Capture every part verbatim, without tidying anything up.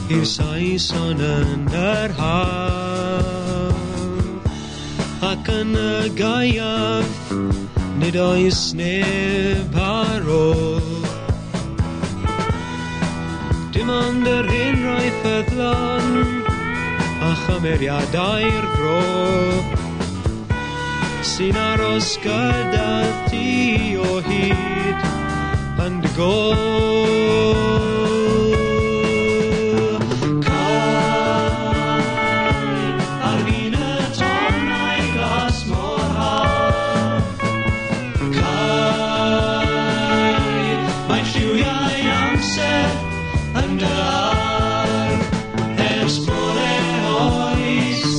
i'r Saeson yn yr haf, ac yn y gaeaf nid oes neb ar ôl. Dim ond yr hyn roi ffyddlon a chymeriadau'r bro sy'n aros gyda ti o hyd yn dy gôl. Cai ar fin y tonnau glas mor haf. Cai, mae lliwiau amser yn dy ar ers bore oes.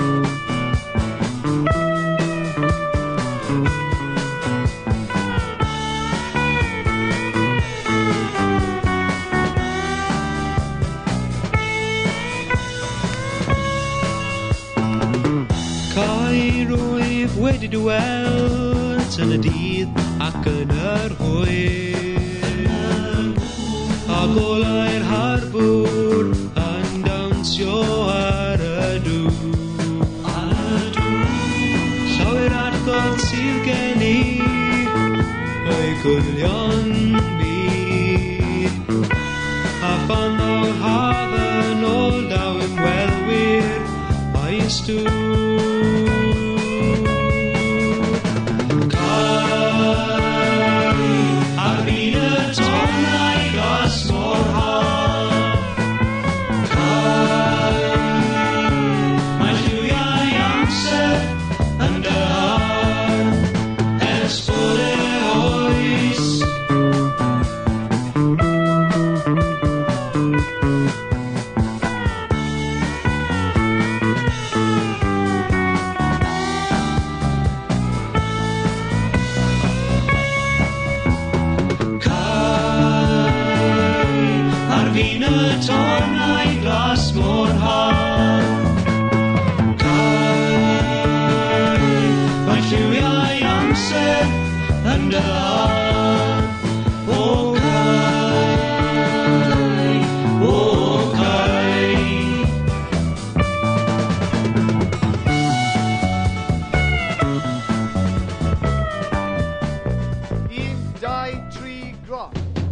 Cai rwyf wedi dwelt yn y dydd ac yn yr hwyr, a golau'r harbwr yn dawnsio ar y dŵr. Llawer adgodd sydd gen i o'i gwylio'n byd, a phan ddaw'r haf yn ôl daw ymwelwyr a'i stŵr. Fin y tonnau glas mor haf. Cai, mae lliwiau amser yn dy ar. O Cai, o Cai. Un, dau, tri, gro.